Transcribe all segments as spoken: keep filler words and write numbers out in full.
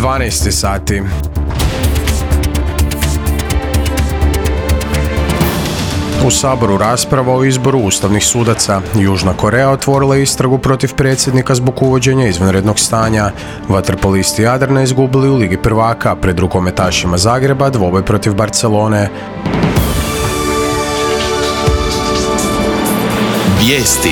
dvanaest sati. U Saboru rasprava o izboru ustavnih sudaca. Južna Koreja otvorila istragu protiv predsjednika zbog uvođenja izvanrednog stanja. Vaterpolisti Jadrana izgubili u Ligi prvaka, pred rukometašima Zagreba dvoboj protiv Barcelone. Vijesti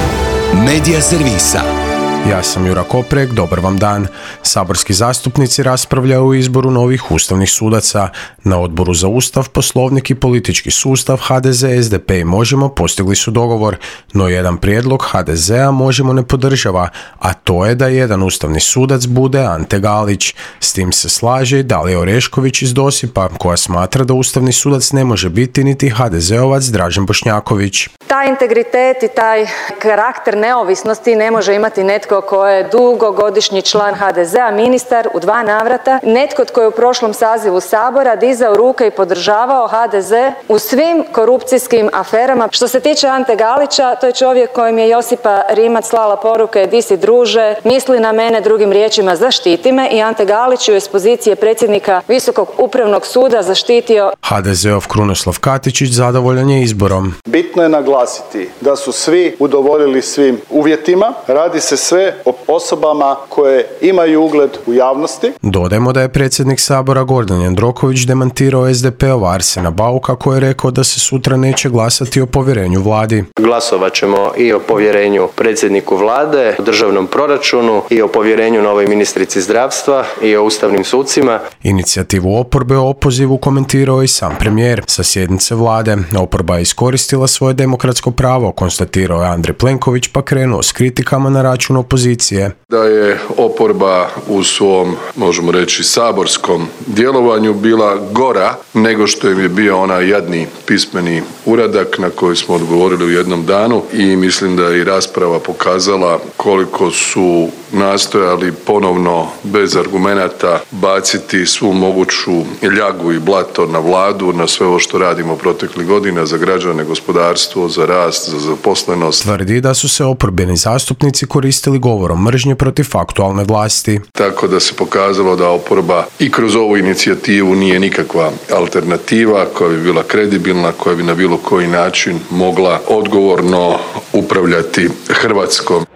Medija servisa. Ja sam Jura Koprek, dobar vam dan. Saborski zastupnici raspravljaju o izboru novih ustavnih sudaca. Na Odboru za Ustav, Poslovnik i politički sustav H D Z, S D P i Možemo postigli su dogovor, no jedan prijedlog H D Z-a Možemo ne podržava, a to je da jedan ustavni sudac bude Ante Galić. S tim se slaže i Dalija Orešković iz Dosipa, koja smatra da ustavni sudac ne može biti niti H D Z-ovac Dražen Bošnjaković. Taj integritet i taj karakter neovisnosti ne može imati netko tko je dugogodišnji član H D Z-a, ministar u dva navrata, netko tko je u prošlom sazivu Sabora dizao ruke i podržavao H D Z u svim korupcijskim aferama. Što se tiče Ante Galića, to je čovjek kojem je Josipa Rimac slala poruke di si druže, misli na mene, drugim riječima zaštiti me, i Ante Galić ju je s pozicije predsjednika Visokog upravnog suda zaštitio. H D Z-ov Krunoslav Katičić zadovoljan je izborom. Bitno je naglasiti da su svi udovoljili svim uvjetima. Radi se sve o osobama koje imaju ugled u javnosti. Dodajmo da je predsjednik Sabora Gordan Jandroković demantirao S D P-ova Arsena Bauka, koji je rekao da se sutra neće glasati o povjerenju vladi. Glasovat ćemo i o povjerenju predsjedniku vlade, o državnom proračunu i o povjerenju novoj ministrici zdravstva i o ustavnim sucima. Inicijativu oporbe o opozivu komentirao i sam premijer sa sjednice vlade. Oporba je iskoristila svoje demokratsko pravo, konstatirao je Andrej Plenković, pa krenuo s kritikama na račun opozicije. Da je oporba u svom, možemo reći, saborskom djelovanju bila gora nego što im je bio onaj jadni pismeni uradak na koji smo odgovorili u jednom danu, i mislim da je i rasprava pokazala koliko su nastojali ponovno bez argumenata baciti svu moguću ljagu i blato na vladu, na sve ovo što radimo proteklih godina za građane, gospodarstvo, za rast, za zaposlenost. Tvrdi da su se oporbeni zastupnici koristili govorom mržnje protiv aktualne vlasti. Tako da se pokazalo da oporba i kroz ovu inicijativu nije nikakva alternativa koja bi bila kredibilna, koja bi na bilo koji način mogla odgovorno upravljati Hrvatskom.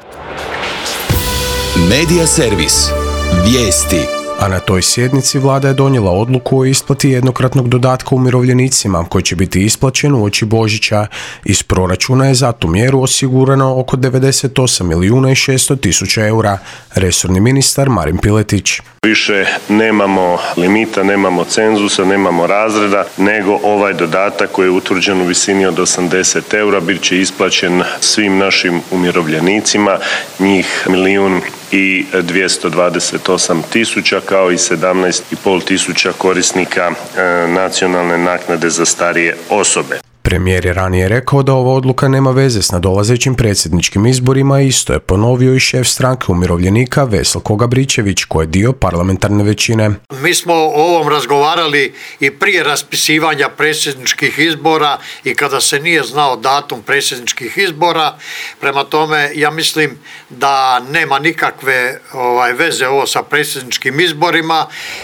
Medija servis. Vijesti. A na toj sjednici vlada je donijela odluku o isplati jednokratnog dodatka umirovljenicima koji će biti isplaćen uoči Božića. Iz proračuna je za tu mjeru osigurano oko devedeset osam milijuna i šesto tisuća eura. Resorni ministar Marin Piletić. Više nemamo limita, nemamo cenzusa, nemamo razreda, nego ovaj dodatak koji je utvrđen u visini od osamdeset eura bit će isplaćen svim našim umirovljenicima, njih milijun i dvjesto dvadeset osam tisuća, kao i sedamnaest i pol tisuća korisnika e, nacionalne naknade za starije osobe. Premijer je ranije rekao da ova odluka nema veze s nadolazećim predsjedničkim izborima, isto je ponovio i šef stranke umirovljenika Veselko Gabričević, koji je dio parlamentarne većine. Mi smo o ovom razgovarali i prije raspisivanja predsjedničkih izbora i kada se nije znao datum predsjedničkih izbora. Prema tome, ja mislim da nema nikakve ovaj, veze ovo sa predsjedničkim izborima.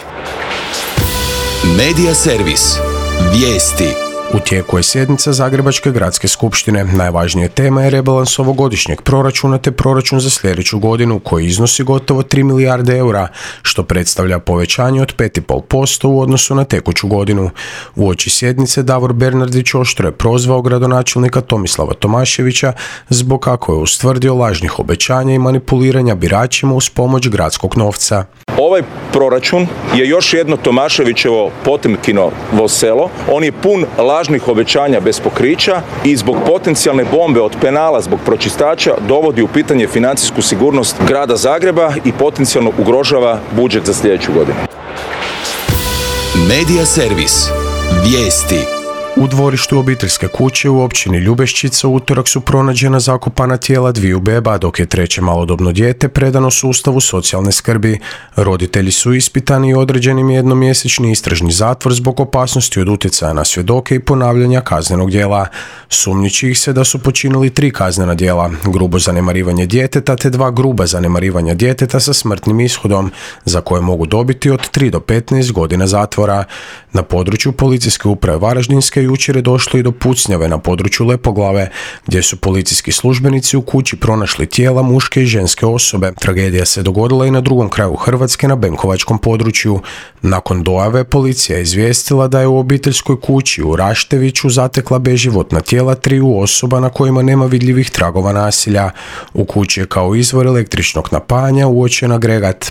Medija servis. Vijesti. U tijeku je sjednica Zagrebačke gradske skupštine. Najvažnija tema je rebalans ovogodišnjeg proračuna te proračun za sljedeću godinu, koji iznosi gotovo tri milijarde eura, što predstavlja povećanje od pet zarez pet posto u odnosu na tekuću godinu. Uoči sjednice Davor Bernardić oštro je prozvao gradonačelnika Tomislava Tomaševića zbog, kako je ustvrdio, lažnih obećanja i manipuliranja biračima uz pomoć gradskog novca. Ovaj proračun je još jedno Tomaševićevo Potemkinovo selo. On je pun lažnih obećanja bez pokrića i zbog potencijalne bombe od penala zbog pročistača dovodi u pitanje financijsku sigurnost grada Zagreba i potencijalno ugrožava budžet za sljedeću godinu. Medija servis. Vijesti. U dvorištu obiteljske kuće u općini Ljubešćica u utorak su pronađena zakopana tijela dviju beba, dok je treće malodobno dijete predano sustavu socijalne skrbi. Roditelji su ispitani i određen im jednomjesečni istražni zatvor zbog opasnosti od utjecaja na svjedoke i ponavljanja kaznenog djela. Sumnjiči ih se da su počinili tri kaznena djela, grubo zanemarivanje djeteta te dva gruba zanemarivanja djeteta sa smrtnim ishodom, za koje mogu dobiti od tri do petnaest godina zatvora. Na području policijske uprave Varaždinske jučer je došlo i do pucnjave na području Lepoglave, gdje su policijski službenici u kući pronašli tijela muške i ženske osobe. Tragedija se dogodila i na drugom kraju Hrvatske, na Benkovačkom području. Nakon dojave policija je izvijestila da je u obiteljskoj kući u Rašteviću zatekla beživotna tijela triju osoba na kojima nema vidljivih tragova nasilja. U kući je kao izvor električnog napajanja uočen agregat.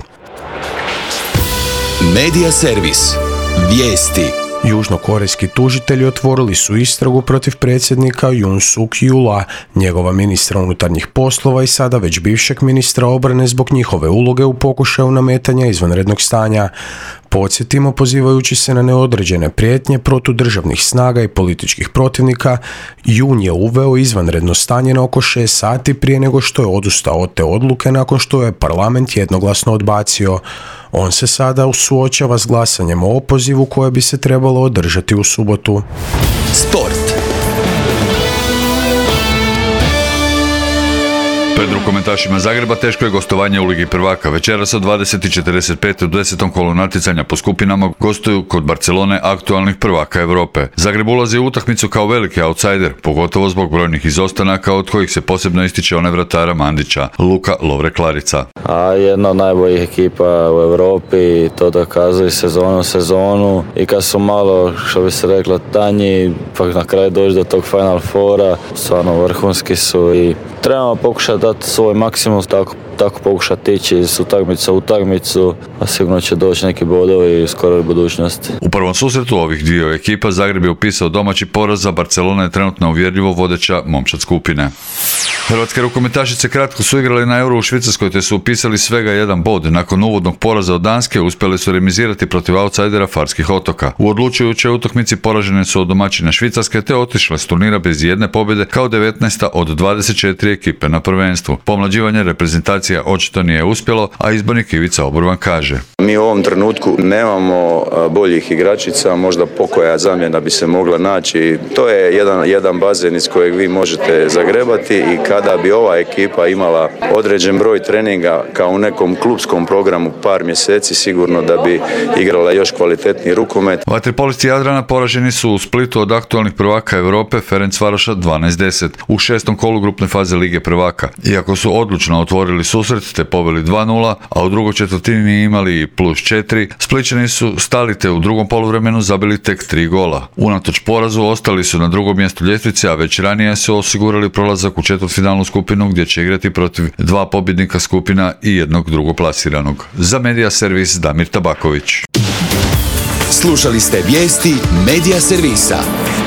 Medija servis. Vijesti. Južnokorejski tužitelji otvorili su istragu protiv predsjednika Yoon Suk Yeola, njegova ministra unutarnjih poslova i sada već bivšeg ministra obrane zbog njihove uloge u pokušaju nametanja izvanrednog stanja. Podsjetimo, pozivajući se na neodređene prijetnje protudržavnih snaga i političkih protivnika, Yoon je uveo izvanredno stanje na oko šest sati prije nego što je odustao od te odluke nakon što je parlament jednoglasno odbacio. On se sada suočava s glasanjem o opozivu koje bi se trebalo održati u subotu. Sport. Pred rukometašima Zagreba teško je gostovanje u Ligi prvaka. Večeras od dvadeset i četrdeset pet u desetom kolu natjecanja po skupinama gostuju kod Barcelone, aktualnih prvaka Europe. Zagreb ulazi u utakmicu kao veliki outsider, pogotovo zbog brojnih izostanaka od kojih se posebno ističe one vratara Mandića, Luka Lovre Klarica. A jedna od najboljih ekipa u Europi, to dokazuje sezonu sezonu i kad su malo, što bi se reklo, tanji, pa na kraju doći do tog Final Fora, stvarno vrhunski su i trebamo pokušati dati svoj maksimum, tako, tako pokušati ići iz utakmice u utakmicu, a sigurno će doći neki bodovi u skoroj budućnosti. U prvom susretu ovih dviju ekipa Zagreb je upisao domaći poraz, a Barcelona je trenutno uvjerljivo vodeća momčad skupine. Hrvatske rukometašice kratko su igrali na Euro u Švicarskoj te su upisali svega jedan bod. Nakon uvodnog poraza od Danske uspjeli su remizirati protiv outsidera Farskih otoka. U odlučujućoj utakmici poražene su od domaćina Švicarske te otišle s turnira bez jedne pobjede kao devetnaesta od dvadeset četiri ekipe na prvenstvu. Pomlađivanje reprezentacija očito nije uspjelo, a izbornik Ivica Oburvan kaže: Mi u ovom trenutku nemamo boljih igračica, možda pokoja zamjena bi se mogla naći. To je jedan, jedan bazen iz kojeg vi možete zagrebati i kada bi ova ekipa imala određen broj treninga kao u nekom klubskom programu par mjeseci, sigurno da bi igrala još kvalitetniji rukomet. Vaterpolisti Jadrana poraženi su u Splitu od aktualnih prvaka Europe Ferencvaroša dvanaest deset u šestom kolu grupne faze Lige prvaka. Iako su odlučno otvorili susret te poveli dva nula, a u drugoj četvrtini imali plus četiri, Splićani su stali te u drugom poluvremenu zabili tek tri gola. Unatoč porazu ostali su na drugom mjestu ljestvice, a već ranije su osigurali prolazak u četvrtfinalnu skupinu gdje će igrati protiv dva pobjednika skupina i jednog drugoplasiranog. Za Medija servis Damir Tabaković. Slušali ste vijesti Medija servisa.